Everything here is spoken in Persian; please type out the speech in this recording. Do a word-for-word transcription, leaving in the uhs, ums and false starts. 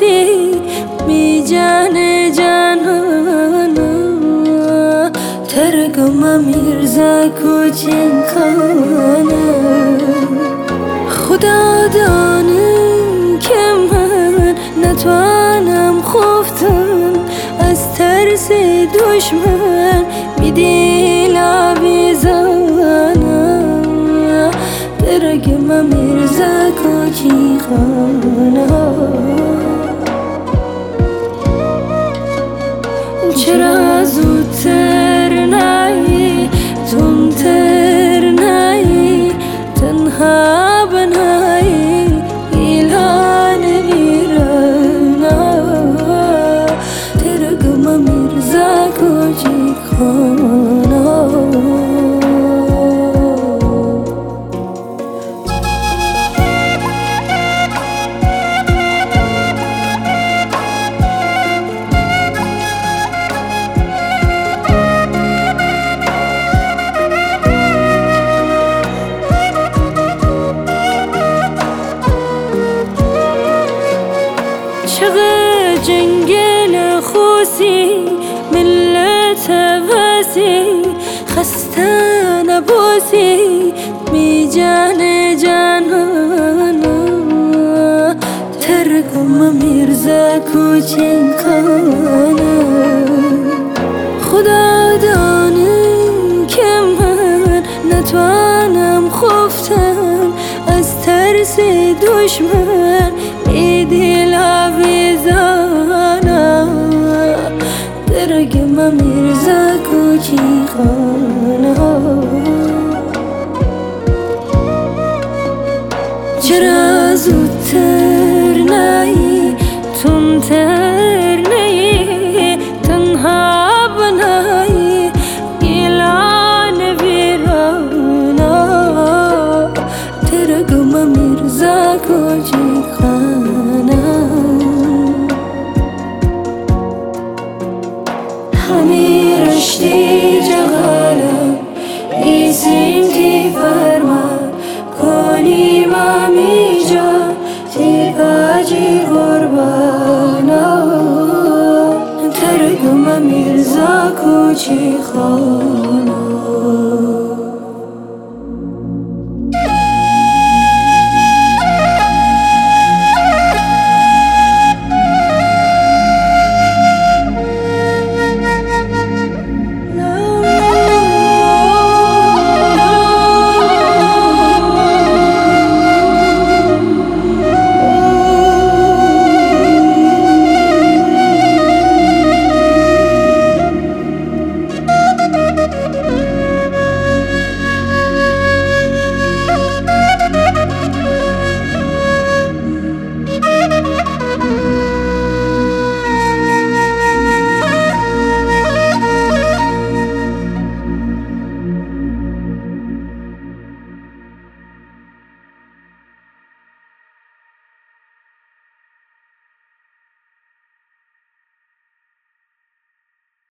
خوشی می جان جانانا ترگم میرزا کوچین کانا خدا دانه که من نتوانم خفتم از ترس دشمن می دل آویزانم ترگم میرزا کوچی خانا چرا زودتر نایی تندتر نایی تنها بنایی ایلان ویرانا ترگم میرزا کوچی خانا چقدر جنگل خوسی ملت وسی خسته نباسی می جان جانانا ترگم میرزا کوچین کانا خدا دانه که من نتوانم خفتم از ترس دشمن می دل آویزانا ترگم میرزا کوچی خانا چرا زودتر نایی تندتر نایی تنها بنایی ایلان ویرانا ترگم میرزا کوچی